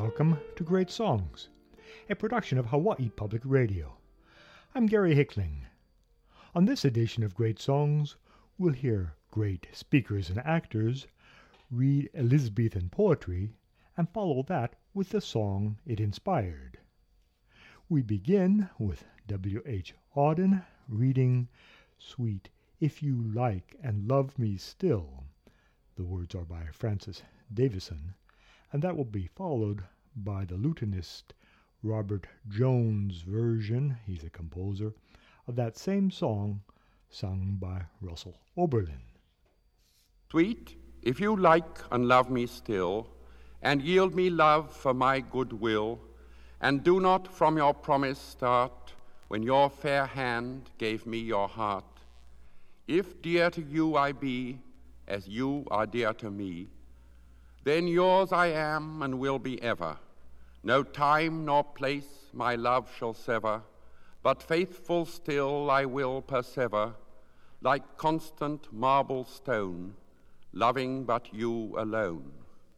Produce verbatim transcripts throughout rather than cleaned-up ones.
welcome to Great Songs, a production of Hawaii Public Radio. I'm Gary Hickling. On this edition of Great Songs, we'll hear great speakers and actors read Elizabethan poetry and follow that with the song it inspired. We begin with W H Auden reading Sweet If You Like and Love Me Still. The words are by Francis Davison, and that will be followed by the lutenist Robert Jones' version, he's a composer, of that same song sung by Russell Oberlin. Sweet, if you like and love me still, and yield me love for my good will, and do not from your promise start, when your fair hand gave me your heart. If dear to you I be, as you are dear to me, then yours I am and will be ever. No time nor place my love shall sever, but faithful still I will persever, like constant marble stone, loving but you alone.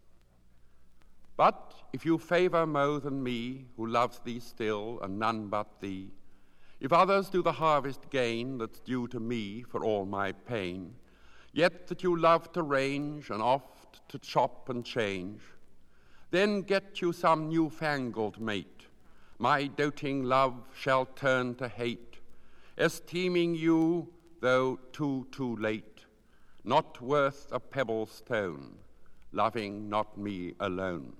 But if you favor more than me, who loves thee still and none but thee, if others do the harvest gain that's due to me for all my pain, yet that you love to range and oft to chop and change, then get you some newfangled mate. My doting love shall turn to hate, esteeming you, though too, too late, not worth a pebble stone, loving not me alone.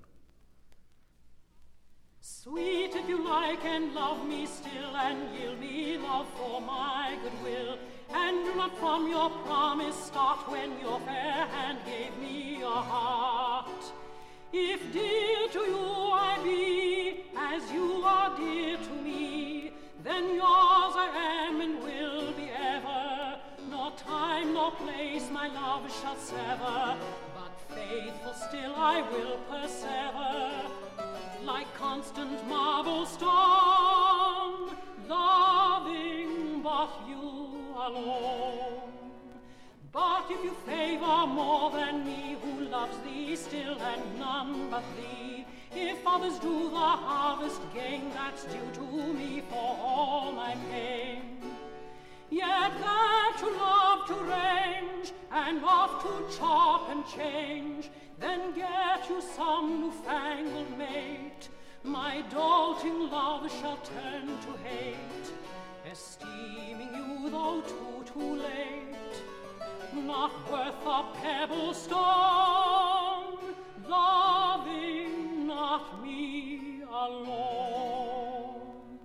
Sweet, if you like and love me still, and yield me love for my good will, and do not from your promise start, when your fair hand gave me your heart. If dear to you I be, as you are dear to me, then yours I am and will be ever. Nor time nor place my love shall sever, but faithful still I will persever, like constant marble stone, loving but you alone. But if you favor more than me, who loves thee still and none but thee, if others do the harvest gain that's due to me for all my pain, yet that you love to range and oft to chop and change, then get you some newfangled mate. My doting love shall turn to hate, esteeming you though too, too late, not worth a pebble stone, loving not me alone.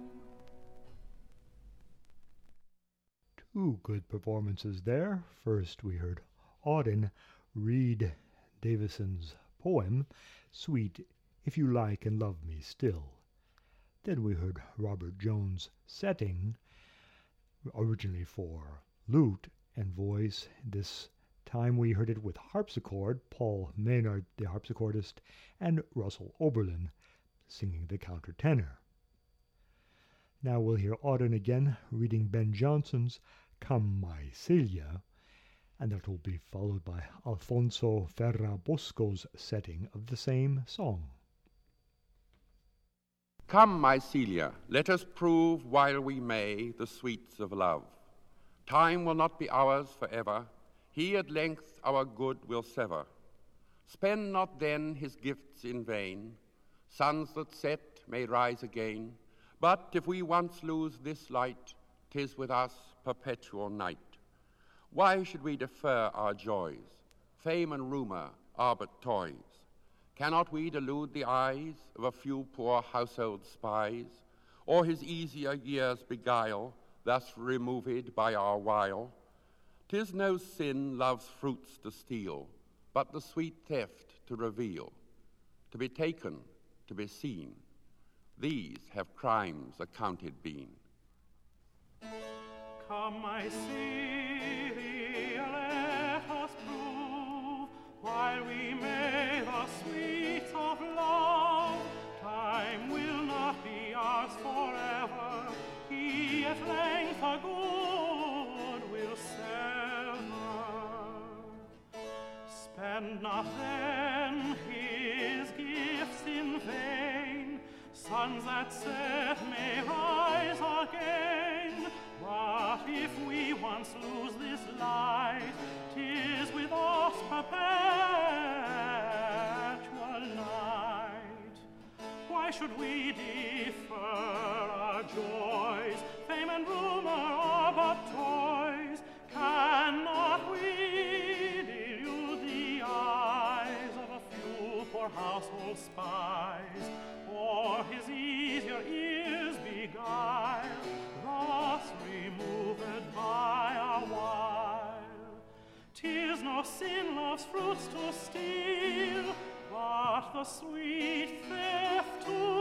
Two good performances there. First we heard Auden read Davison's poem, Sweet If You Like and Love Me Still. Then we heard Robert Jones' setting, originally for lute and voice. This time we heard it with harpsichord, Paul Maynard, the harpsichordist, and Russell Oberlin singing the countertenor. Now we'll hear Auden again reading Ben Jonson's Come My Celia, and that will be followed by Alfonso Ferrabosco's setting of the same song. Come, my Celia, let us prove while we may the sweets of love. Time will not be ours forever, he at length our good will sever. Spend not then his gifts in vain, suns that set may rise again, but if we once lose this light, 'tis with us perpetual night. Why should we defer our joys? Fame and rumor are but toys. Cannot we delude the eyes of a few poor household spies, or his easier years beguile, thus removed by our wile? 'Tis no sin love's fruits to steal, but the sweet theft to reveal. To be taken, to be seen, these have crimes accounted been. Come, my Celia, let us prove, while we may, the sweets of love. Time will not be ours forever, he at length a good will sever. Spend not then his gifts in vain. Suns that set may rise again, but if we once lose this light, 'tis with us perpetual night. Why should we defer our joys? Fame and rumor are but toys. Cannot we delude the eyes of a few poor household spies, or his easier ears beguile, thus removed by a while? 'Tis no sin love's fruits to steal, but the sweet theft to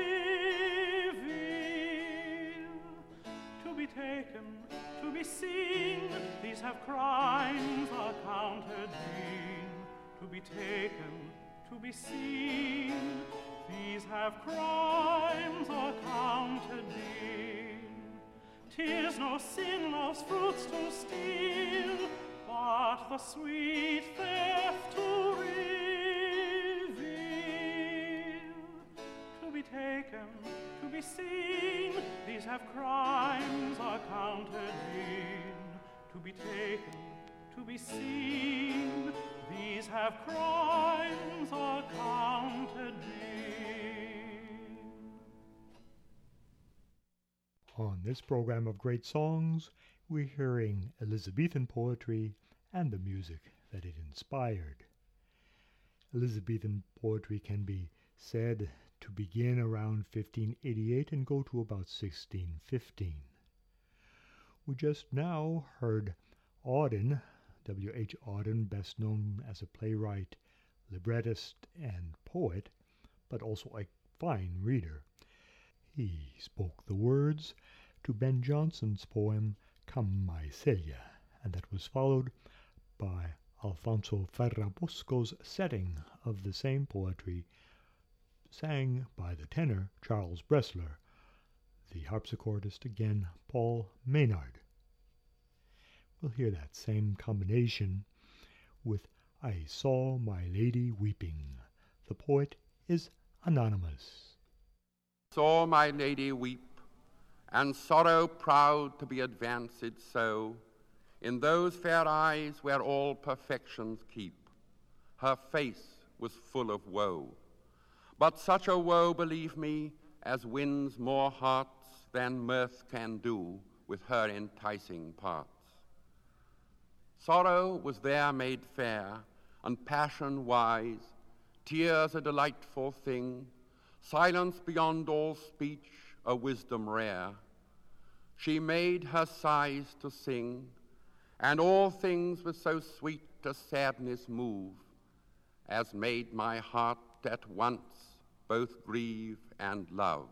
reveal. To be taken, to be seen, these have crimes accounted been. To be taken, to be seen, these have crimes accounted been. 'Tis no sin love's fruits to steal, but the sweet theft to reveal. To be taken, to be seen, these have crimes accounted been. To be taken, to be seen, these have crimes accounted been. On this program of great songs, we're hearing Elizabethan poetry and the music that it inspired. Elizabethan poetry can be said to begin around fifteen eighty-eight and go to about sixteen fifteen. We just now heard Auden, W H Auden, best known as a playwright, librettist, and poet, but also a fine reader. He spoke the words to Ben Jonson's poem Come My Celia, and that was followed by Alfonso Ferrabosco's setting of the same poetry, sang by the tenor Charles Bressler, the harpsichordist again Paul Maynard. We'll hear that same combination with I Saw My Lady Weeping. The poet is anonymous. Saw my lady weep, and sorrow proud to be advanced so, in those fair eyes where all perfections keep. Her face was full of woe, but such a woe, believe me, as wins more hearts than mirth can do with her enticing parts. Sorrow was there made fair, and passion wise, tears a delightful thing, silence beyond all speech, a wisdom rare. She made her sighs to sing, and all things with so sweet a sadness move, as made my heart at once both grieve and love.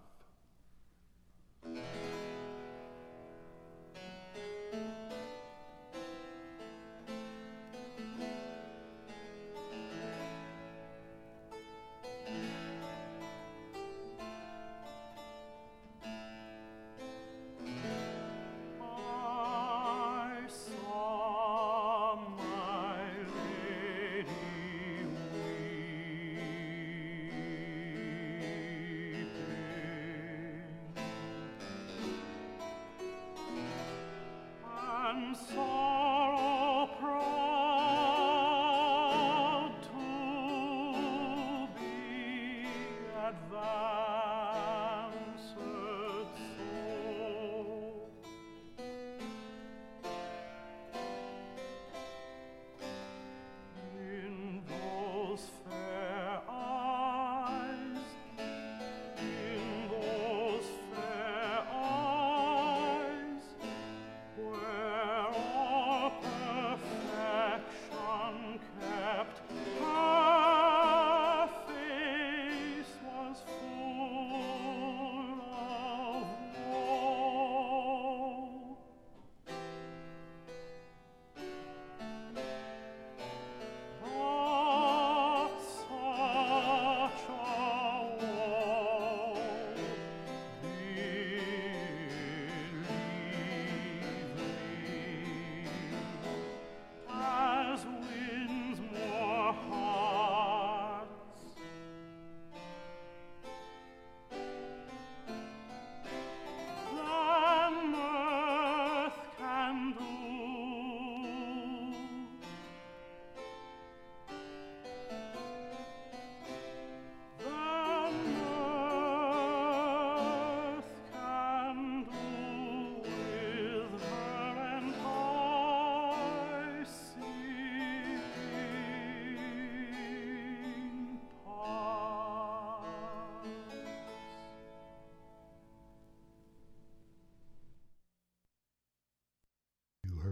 Where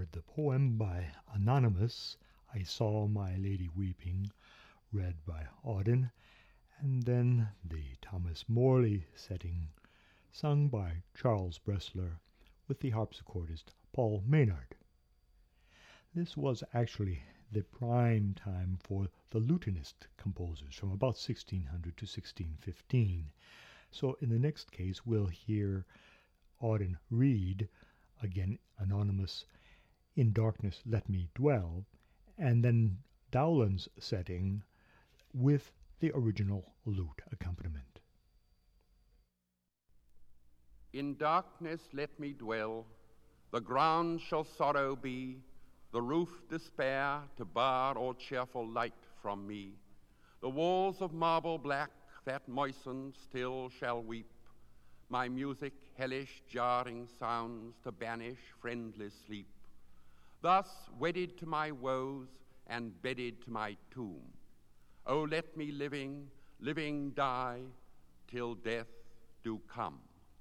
heard the poem by Anonymous, I Saw My Lady Weeping, read by Auden, and then the Thomas Morley setting, sung by Charles Bressler with the harpsichordist Paul Maynard. This was actually the prime time for the lutenist composers from about sixteen hundred to sixteen fifteen. So in the next case we'll hear Auden read, again Anonymous, In Darkness Let Me Dwell, and then Dowland's setting with the original lute accompaniment. In darkness let me dwell, the ground shall sorrow be, the roof despair to bar all cheerful light from me. The walls of marble black that moisten still shall weep, my music hellish jarring sounds to banish friendless sleep. Thus wedded to my woes and bedded to my tomb, oh let me living, living die, till death do come.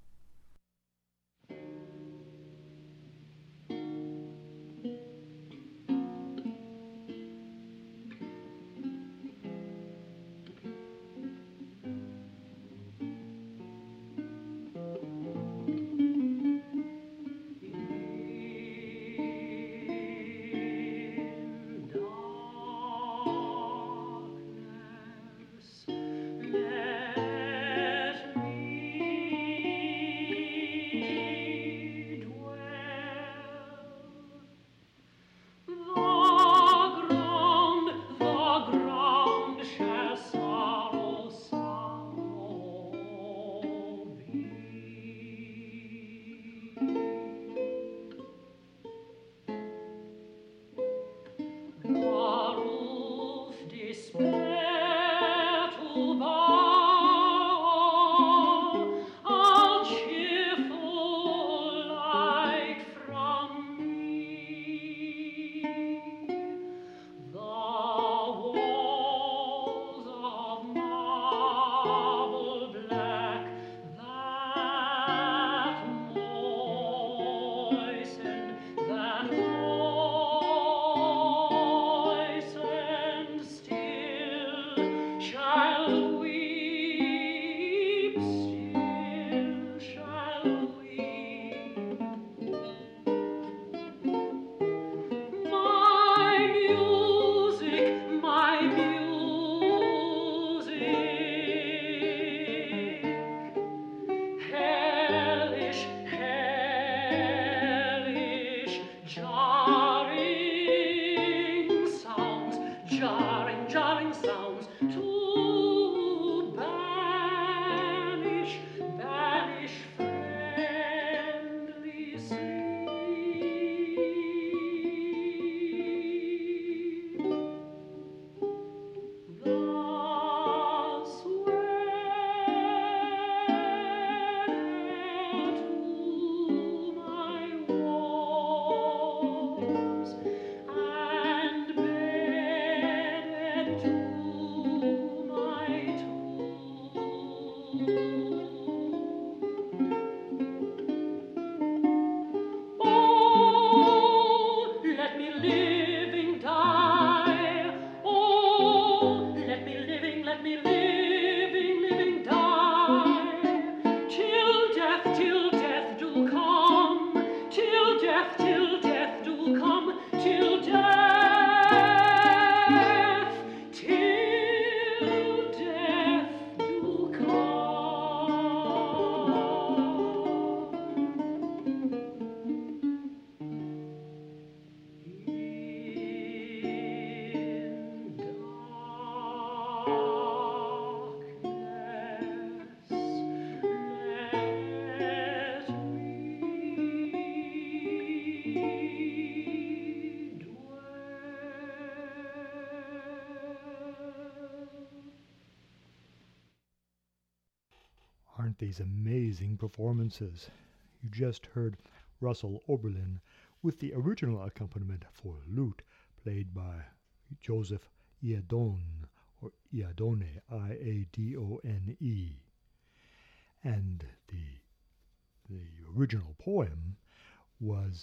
Aren't these amazing performances? You just heard Russell Oberlin with the original accompaniment for lute played by Joseph Iadone, or Iadone, I A D O N E. And the, the original poem was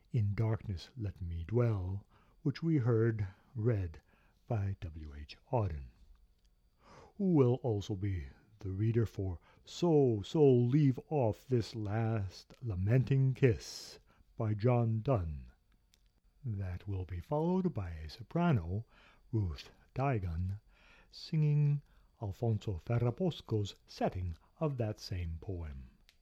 In Darkness Let Me Dwell, which we heard read by W H Auden, who will also be the reader for So, So Leave Off This Last Lamenting Kiss by John Donne. That will be followed by a soprano, Ruth Daigon, singing Alfonso Ferrabosco's setting of that same poem.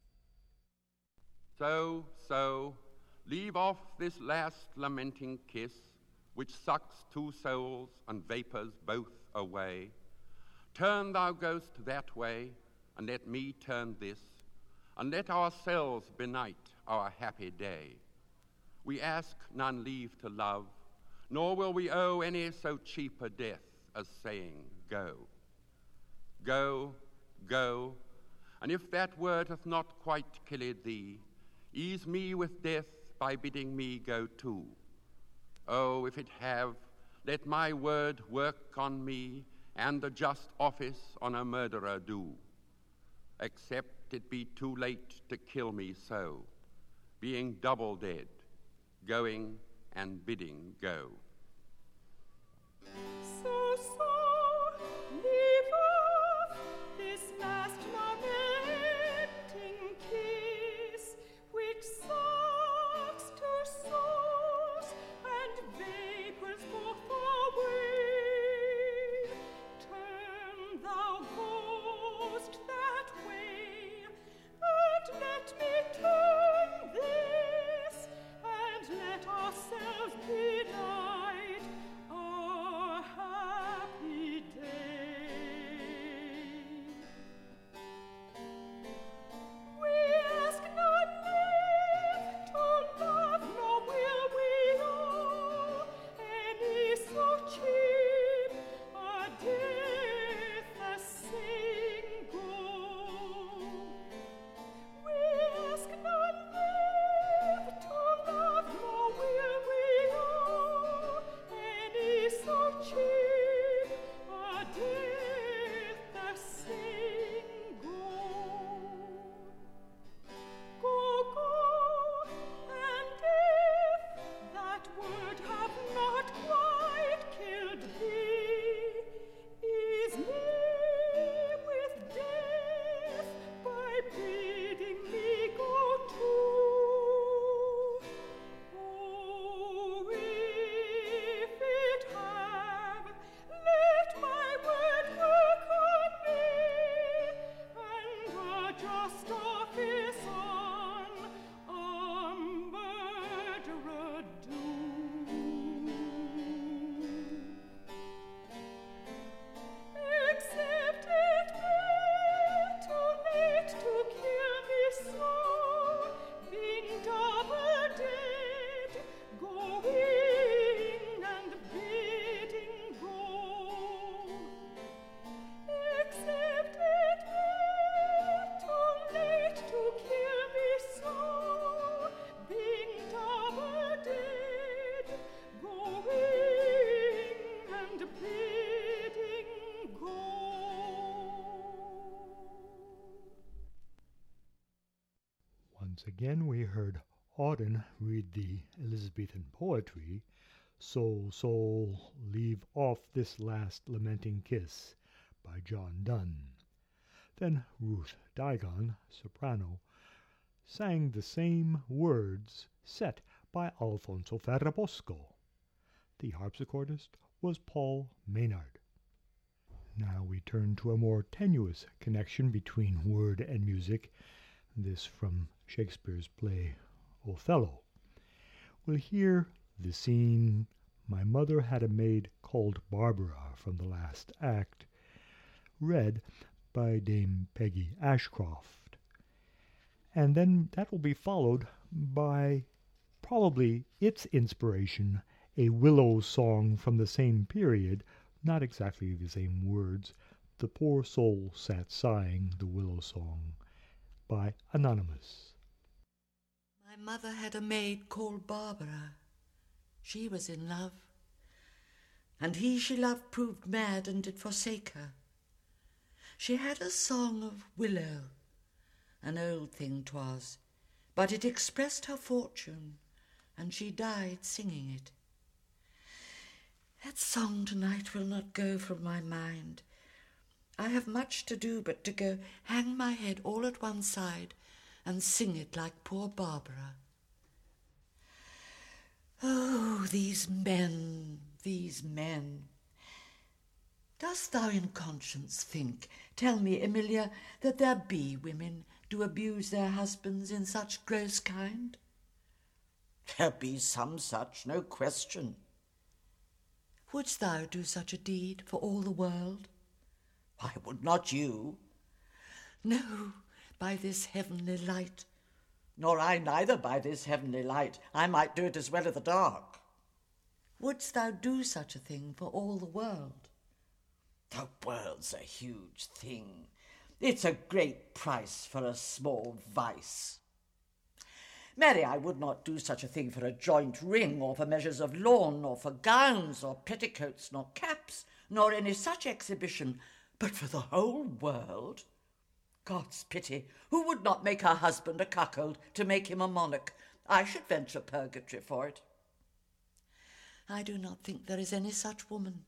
So, so, leave off this last lamenting kiss, which sucks two souls and vapours both away. Turn thou ghost that way, and let me turn this, and let ourselves benight our happy day. We ask none leave to love, nor will we owe any so cheap a death as saying, go. Go, go, and if that word hath not quite killed thee, ease me with death by bidding me go too. Oh, if it have, let my word work on me, and the just office on a murderer do. Except it be too late to kill me so, being double dead, going and bidding go. So, so, leave off this last lamenting kiss, which sucks to souls and vapours both away. Turn thou ghost that way, and let me turn this, and let ourselves benight our happy day. We ask not leave to love, nor will we owe any so cheap a death as saying go. We ask not leave to love, nor will we owe any so cheap a death as saying go. Go, go, and if that word have not quite killed thee, ease me with death by bidding me go too. Oh, if it have, let my word work on me, and a just office on a murderer do. Except it be too late to kill me so, being double dead, going and bidding go. Except it be too late to kill me so, being double dead, going and bidding go. Once again we heard Auden read the Elizabethan poetry, So, So Leave Off This Last Lamenting Kiss by John Donne. Then Ruth Daigon, soprano, sang the same words set by Alfonso Ferrabosco. The harpsichordist was Paul Maynard. Now we turn to a more tenuous connection between word and music, this from Shakespeare's play Othello. We'll hear the scene My Mother Had a Maid Called Barbara from the last act, read by Dame Peggy Ashcroft. And then that will be followed by probably its inspiration, a willow song from the same period, not exactly the same words, The Poor Soul Sat Sighing, the Willow Song, by Anonymous. My mother had a maid called Barbara. She was in love, and he she loved proved mad and did forsake her. She had a song of willow, an old thing 'twas, but it expressed her fortune and she died singing it. That song tonight will not go from my mind. I have much to do but to go hang my head all at one side and sing it like poor Barbara. Oh, these men, these men. Dost thou in conscience think, tell me, Emilia, that there be women do abuse their husbands in such gross kind? There be some such, no question. Wouldst thou do such a deed for all the world? Why would not you? No, by this heavenly light. Nor I neither by this heavenly light. I might do it as well in the dark. Wouldst thou do such a thing for all the world? The world's a huge thing. It's a great price for a small vice. Marry, I would not do such a thing for a joint ring, or for measures of lawn, or for gowns, or petticoats, nor caps, nor any such exhibition, but for the whole world. God's pity, who would not make her husband a cuckold to make him a monarch? I should venture purgatory for it. I do not think there is any such woman.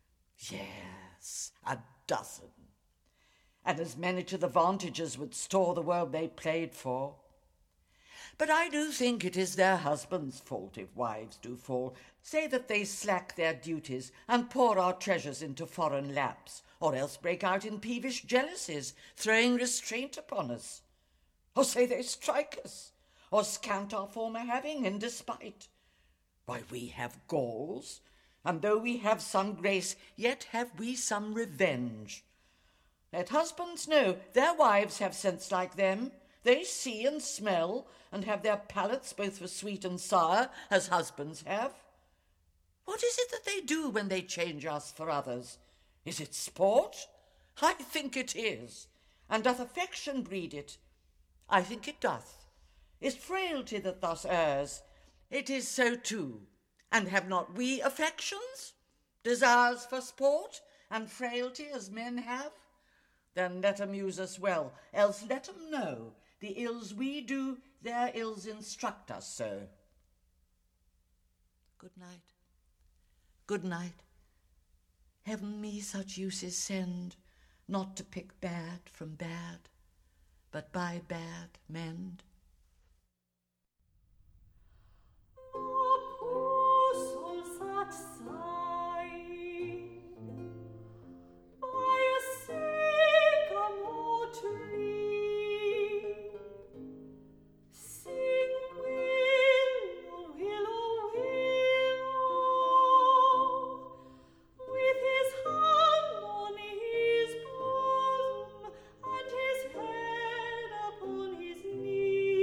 Yes, a dozen. And as many to the vantage as would store the world they played for. But I do think it is their husbands' fault if wives do fall, say that they slack their duties and pour our treasures into foreign laps, or else break out in peevish jealousies, throwing restraint upon us. Or say they strike us, or scant our former having in despite. Why, we have galls, and though we have some grace, yet have we some revenge. Let husbands know their wives have sense like them. They see and smell, and have their palates both for sweet and sour, as husbands have. What is it that they do when they change us for others? Is it sport? I think it is. And doth affection breed it? I think it doth. Is frailty that thus errs? It is so too. And have not we affections? Desires for sport, and frailty as men have? Then let 'em use us well, else let 'em know the ills we do, their ills instruct us so. Good night. Good night. Heaven me such uses send, not to pick bad from bad, but by bad mend. His head upon his knee.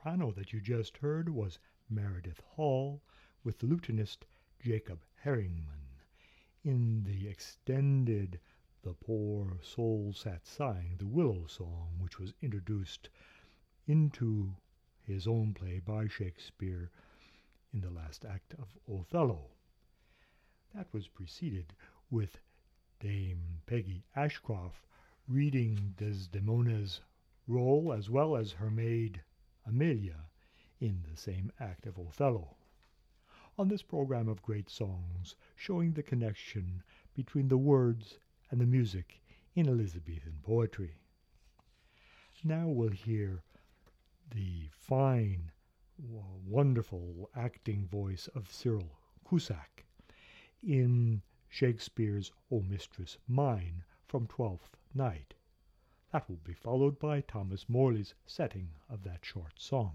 soprano that you just heard was Meredith Hall with the lutenist Jacob Herringman in the extended The Poor Soul Sat Sighing, the Willow Song, which was introduced into his own play by Shakespeare in the last act of Othello. That was preceded with Dame Peggy Ashcroft reading Desdemona's role as well as her maid Amelia in the same act of Othello. On this program of great songs, showing the connection between the words and the music in Elizabethan poetry. Now we'll hear the fine, wonderful acting voice of Cyril Cusack in Shakespeare's O Mistress Mine from Twelfth Night. That will be followed by Thomas Morley's setting of that short song.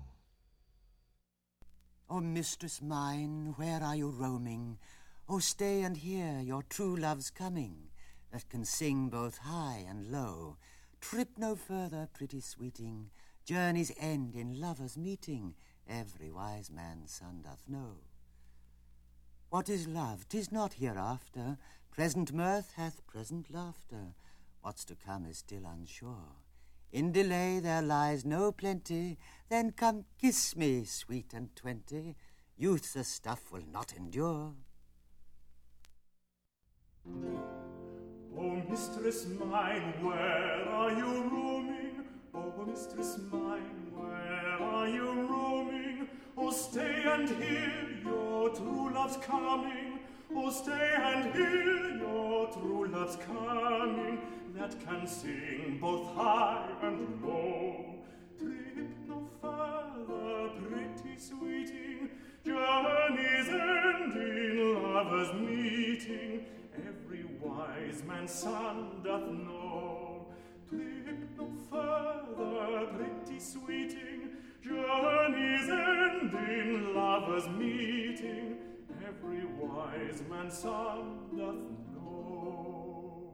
O mistress mine, where are you roaming? O stay and hear your true love's coming, that can sing both high and low. Trip no further, pretty sweeting, journeys end in lovers' meeting, every wise man's son doth know. What is love? 'Tis not hereafter, present mirth hath present laughter, what's to come is still unsure. In delay there lies no plenty, then come kiss me, sweet and twenty, youth's a stuff will not endure. O mistress mine, where are you roaming? O mistress mine, where are you roaming? O stay and hear your true love's coming. O stay and hear your true love's coming, that can sing both high and low. Trip no further, pretty sweeting, journeys end in lovers' meeting, every wise man's son doth know. Trip no further, pretty sweeting, journeys end in lovers' meeting, every wise man's son doth know.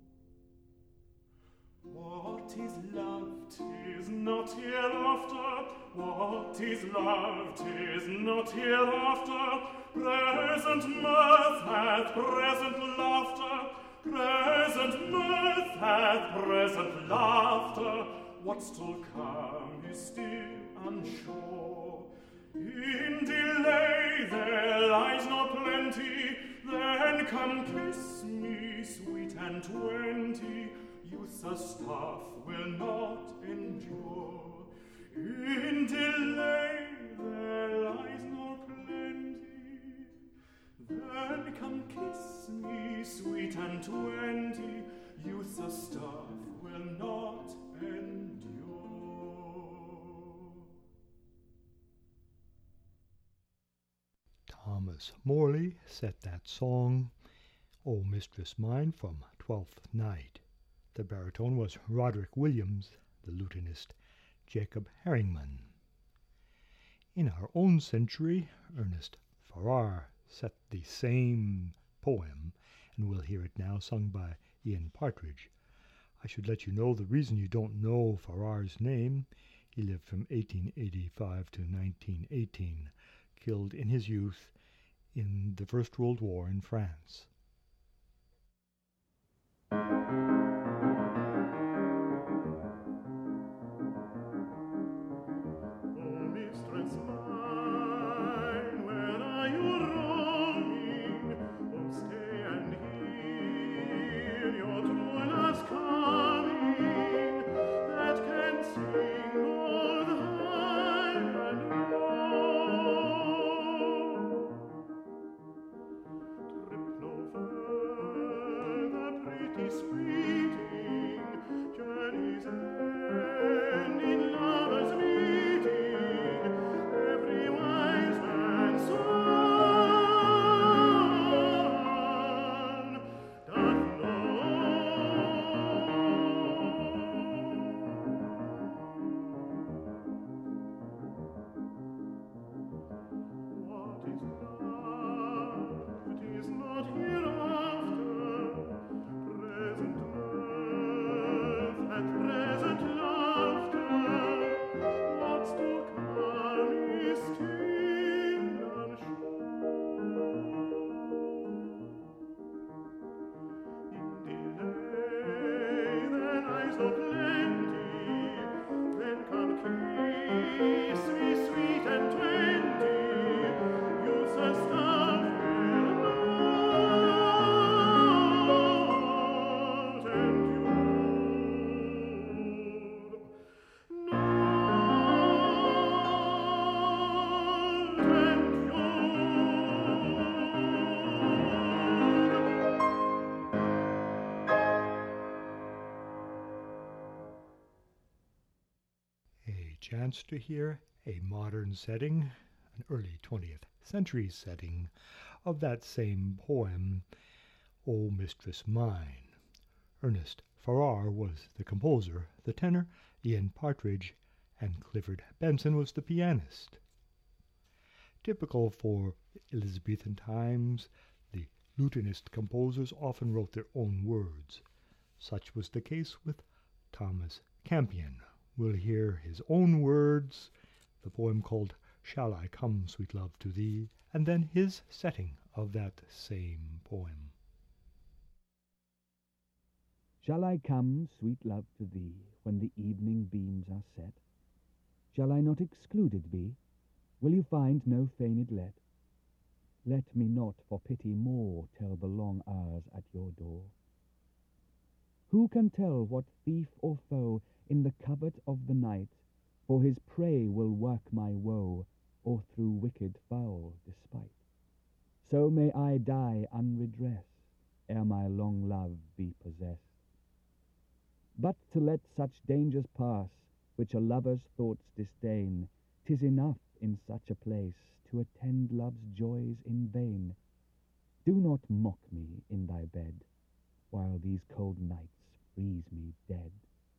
What is love? 'Tis not hereafter. What is love? 'Tis not hereafter. Present mirth hath present laughter. Present mirth hath present laughter. What's to come is still unsure. In delay there lies no plenty, then come kiss me, sweet and twenty, youth's a stuff will not endure. In delay there lies no plenty, then come kiss me, sweet and twenty, youth's a stuff will not endure. Thomas Morley set that song, O Mistress Mine, from Twelfth Night. The baritone was Roderick Williams, the lutenist Jacob Herringman. In our own century, Ernest Farrar set the same poem, and we'll hear it now sung by Ian Partridge. I should let you know the reason you don't know Farrar's name. He lived from eighteen eighty-five to nineteen eighteen, killed in his youth in the First World War in France. It is not hereafter, present chance to hear a modern setting, an early twentieth century setting, of that same poem, O Mistress Mine. Ernest Farrar was the composer, the tenor, Ian Partridge, and Clifford Benson was the pianist. Typical for Elizabethan times, the lutenist composers often wrote their own words. Such was the case with Thomas Campion. We'll hear his own words, the poem called Shall I Come, Sweet Love, to Thee, and then his setting of that same poem. Shall I come, sweet love, to thee, when the evening beams are set? Shall I not excluded be? Will you find no feigned let? Let me not for pity more tell the long hours at your door. Who can tell what thief or foe in the covert of the night for his prey will work my woe, or through wicked foul despite? So may I die unredressed, ere my long love be possessed. But to let such dangers pass, which a lover's thoughts disdain, 'tis enough in such a place to attend love's joys in vain. Do not mock me in thy bed, while these cold nights freeze me dead.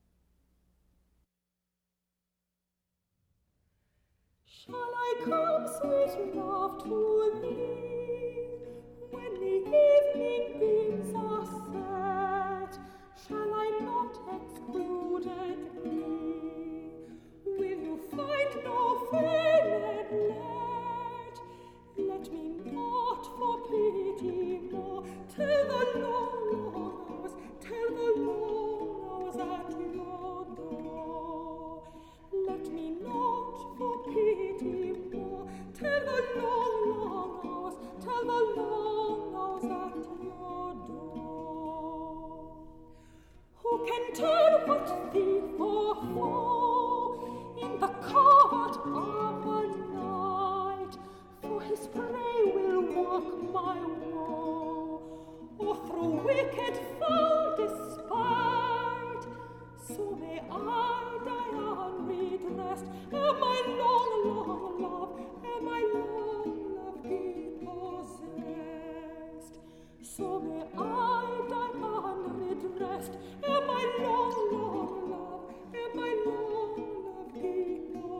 Shall I come, sweet love, to thee, when the evening beams are set? Shall I not excluded be? Will you find no feigned let? Let me not for pity more tell the long, long hours, tell the long hours at your door. Let me not for pity more tell the long, long hours, tell the long hours at your door. Who can tell what thief or foe in the covert of the night for his prey will work my woe, or through wicked foul despite? So may I die unredressed, ere my long, long love, ere my long love be possessed. So may I die unredressed, ere my long, long love, ere my long love be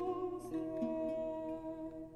possessed.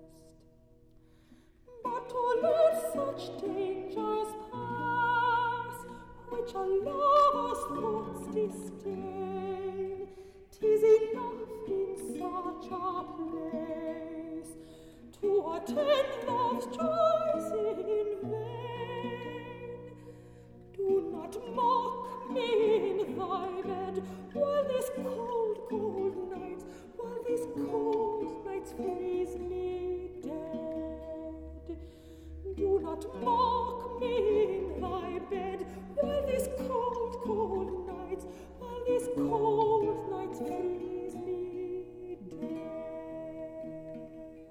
But to let such dangers pass, which a lover's thoughts disdain, 'tis enough in such a place to attend love's joys in vain. Do not mock me in thy bed, while these cold, cold nights, while these cold nights freeze me dead. Do not mock me in thy bed, while these cold, cold nights, while these cold nights freeze me dead.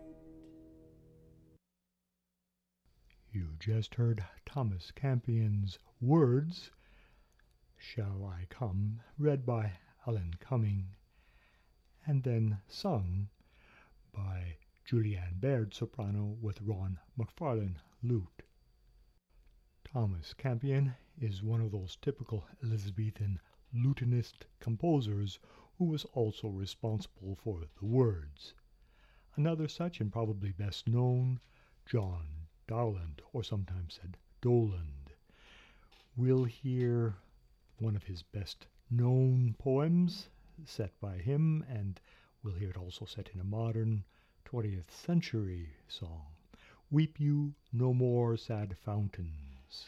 You just heard Thomas Campion's Words, Shall I Come, read by Alan Cumming, and then sung by Julianne Baird, soprano, with Ron McFarlane, lute. Thomas Campion is one of those typical Elizabethan lutenist composers who was also responsible for the words. Another such, and probably best known, John Dowland, or sometimes said Doland. We'll hear one of his best known poems set by him, and we'll hear it also set in a modern twentieth century song, Weep You No More, Sad Fountains.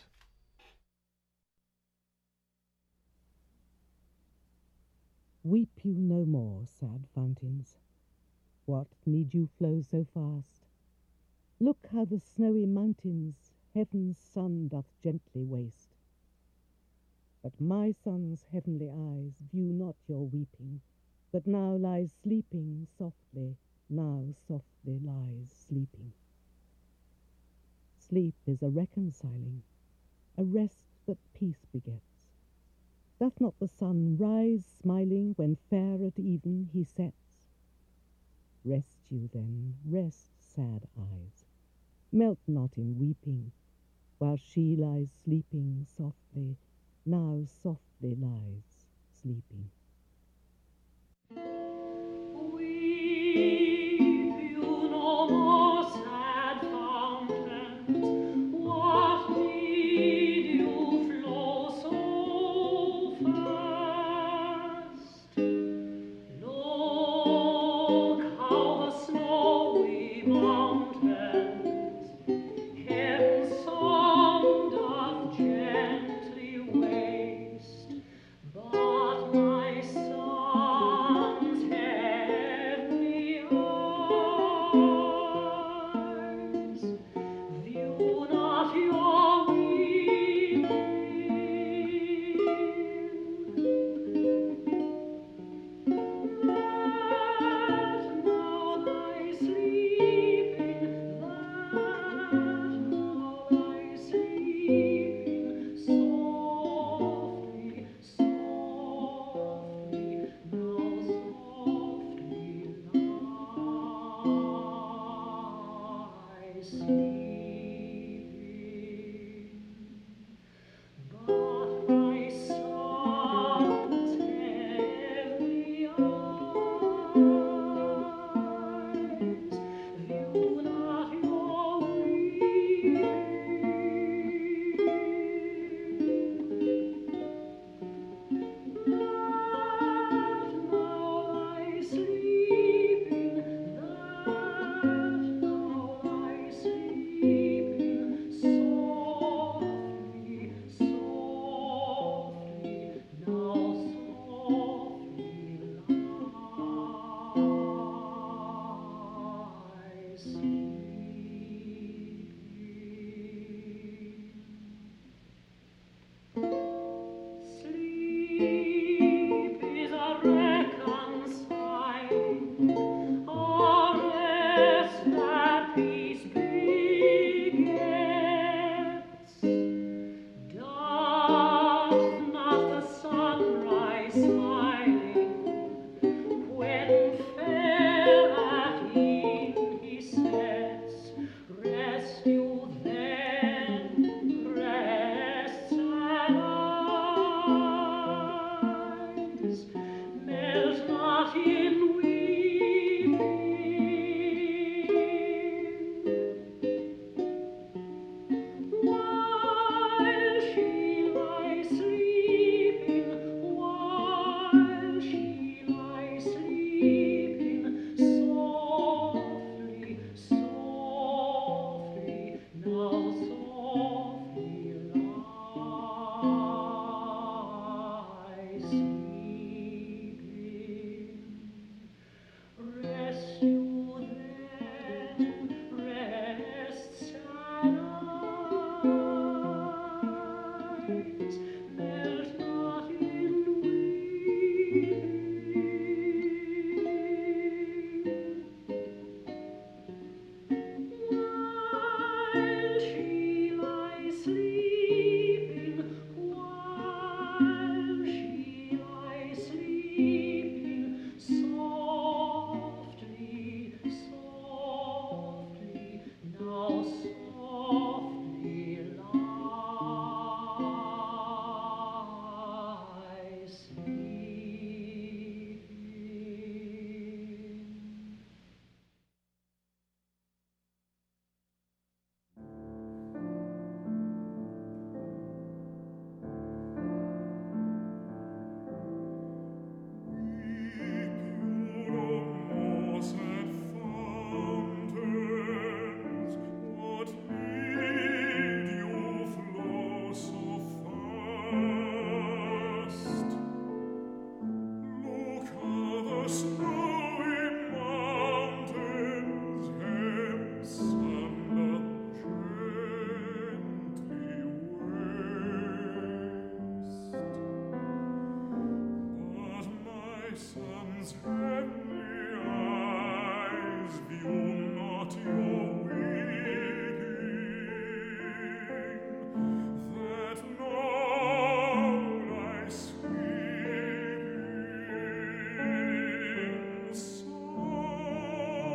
Weep you no more, sad fountains. What need you flow so fast? Look how the snowy mountains heaven's sun doth gently waste. But my son's heavenly eyes view not your weeping, that now lies sleeping softly, now softly lies sleeping. Sleep is a reconciling, a rest that peace begets. Doth not the sun rise smiling when fair at even he sets? Rest you then, rest, sad eyes. Melt not in weeping, while she lies sleeping softly, now softly lies sleeping. Weep you no more, sad fountains. What need you flow so fast? Look how the snowy mountains, heaven's song doth gently waste. But my son's heavenly eyes view not your weeping. That now lie sleeping, that now lie sleeping, softly, softly, now softly lie sleeping. But my son's heavenly eyes view not your weeping. That now lie sleeping, that now lie sleeping, softly, softly, now softly lie sleeping. Sleep is a reconciling, a rest that peace begets. Doth not the sunrise smiling, when fair at eve he sets, rest you then, rest sad eyes, melt not in weeping. While she lies sleeping, while she lies sleeping, softly, softly, now softly lie sleeping. Rest you then, rest sad eyes, melt not in weeping. While she lies sleeping, while she lies sleeping, softly, softly, now softly lie sleeping. Son's heavenly eyes view not your weeping, that now lie sleeping, softly,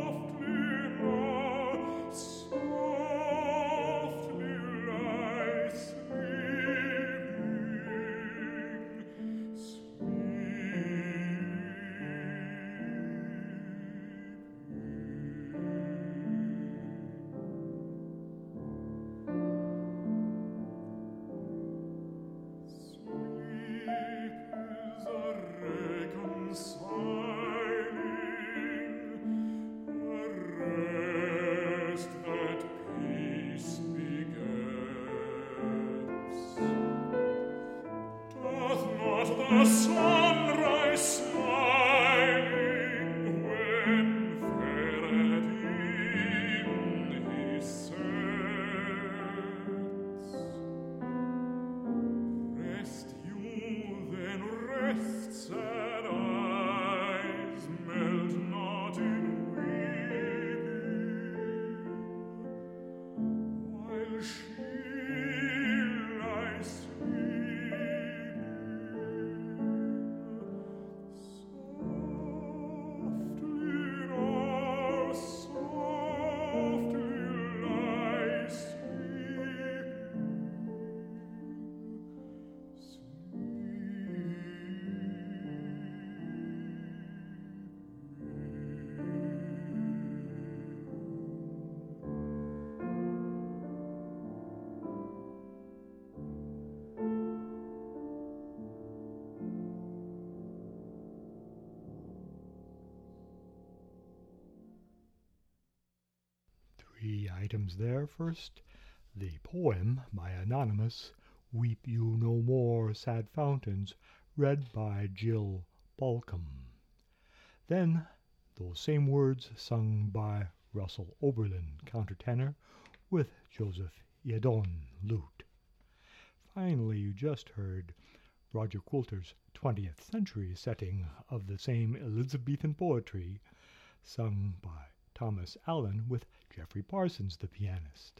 Three items there. First, the poem by Anonymous, Weep You No More, Sad Fountains, read by Jill Balcom. Then, those same words sung by Russell Oberlin, countertenor, with Joseph Yadon, lute. Finally, you just heard Roger Quilter's twentieth century setting of the same Elizabethan poetry, sung by Thomas Allen with Jeffrey Parsons, the pianist.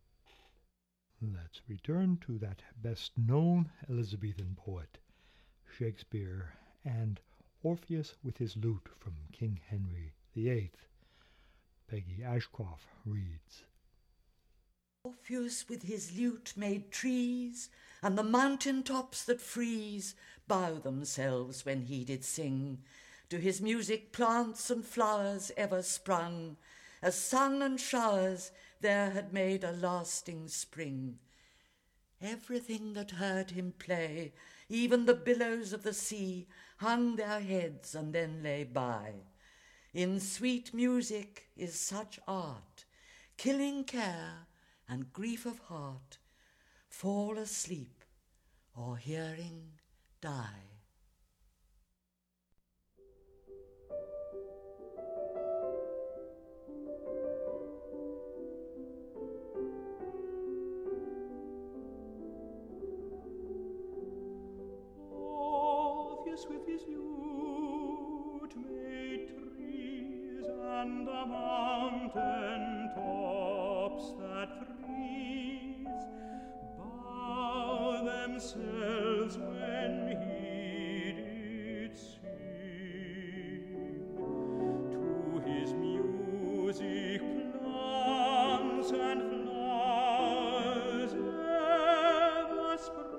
Let's return to that best-known Elizabethan poet, Shakespeare, and Orpheus with his lute from King Henry the Eighth. Peggy Ashcroft reads. Orpheus with his lute made trees, and the mountain tops that freeze bow themselves when he did sing. To his music plants and flowers ever sprung, as sun and showers there had made a lasting spring. Everything that heard him play, even the billows of the sea, hung their heads and then lay by. In sweet music is such art, killing care and grief of heart, fall asleep or hearing die. With his lute made trees and the mountain tops that freeze bow themselves when he did sing. To his music plants and flowers ever sprung.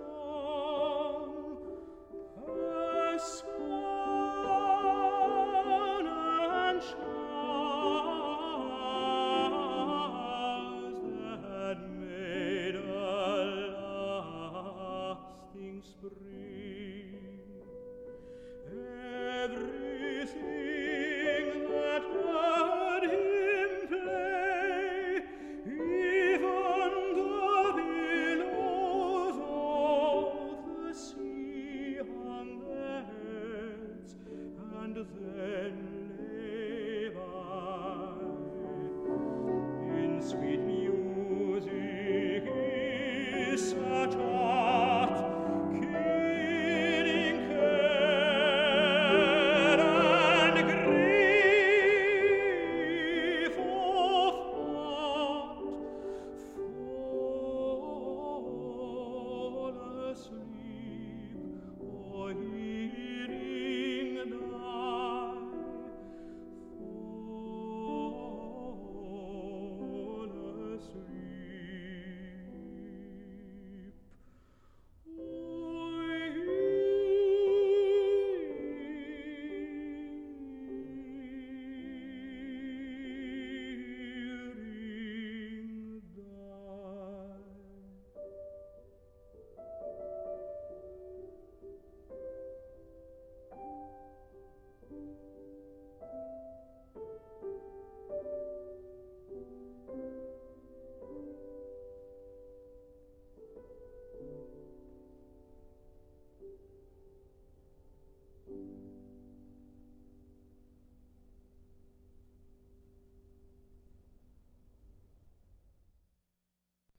Spring.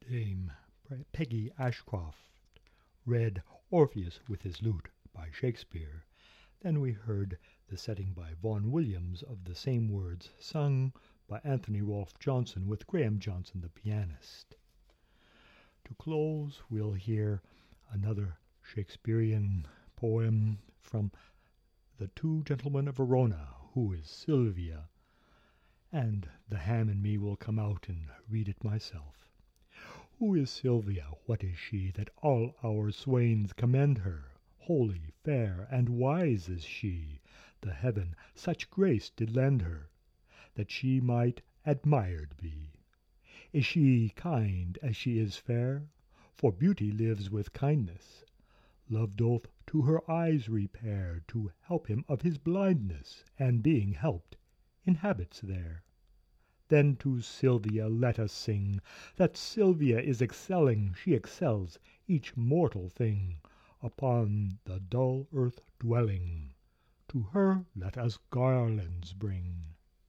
Dame Peggy Ashcroft read Orpheus with his lute by Shakespeare. Then we heard the setting by Vaughan Williams of the same words sung by Anthony Rolfe Johnson with Graham Johnson the pianist. To close, we'll hear another Shakespearean poem from The Two Gentlemen of Verona, Who is Sylvia? And the ham in me will come out and read it myself. Who is Sylvia? What is she that all our swains commend her? Holy, fair, and wise is she. The heaven such grace did lend her, that she might admired be. Is she kind as she is fair? For beauty lives with kindness. Love doth to her eyes repair, to help him of his blindness, and being helped, inhabits there. Then to Sylvia let us sing, that Sylvia is excelling, she excels each mortal thing, upon the dull earth dwelling. To her let us garlands bring.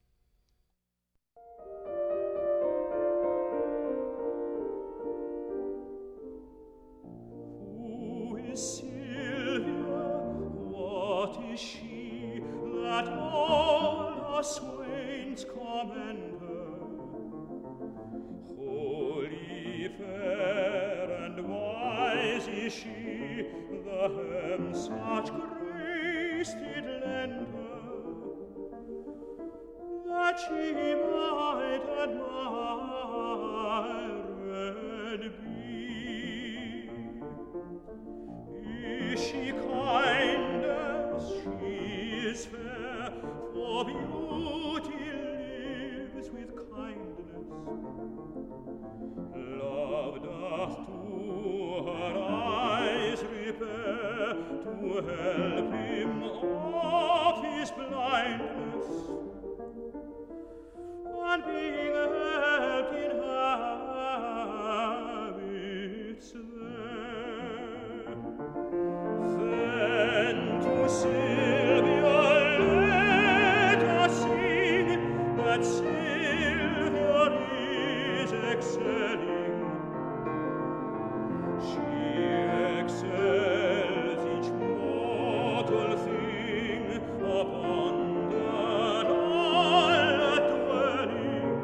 Who is Sylvia? What is she that all our swains commend her? Holy, fair, and wise is she, the hem such grace did lend her, that she might admired be. Is she kind as she is fair? For beauty lives with kindness. Love doth to her eyes repair, to help him of his blindness, and being helped inhabits there. Then to Sylvia let us sing, that Sylvia is excelling. She excels each mortal thing upon the dull dwelling.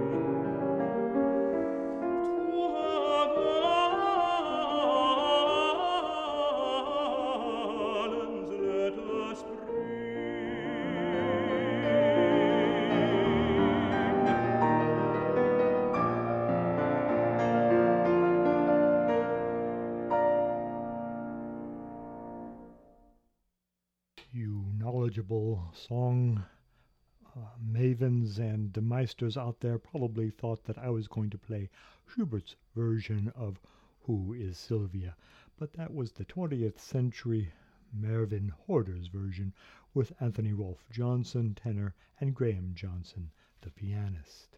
To her garlands let us bring. You knowledgeable song uh, mavens and meisters out there probably thought that I was going to play Schubert's version of Who is Sylvia, but that was the twentieth century Mervyn Horder's version with Anthony Rolfe Johnson, tenor, and Graham Johnson, the pianist.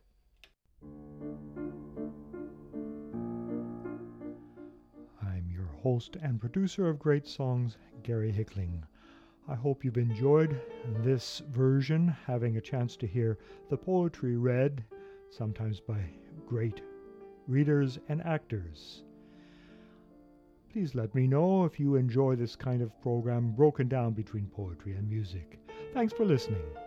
I'm your host and producer of Great Songs, Gary Hickling. I hope you've enjoyed this version, having a chance to hear the poetry read, sometimes by great readers and actors. Please let me know if you enjoy this kind of program broken down between poetry and music. Thanks for listening.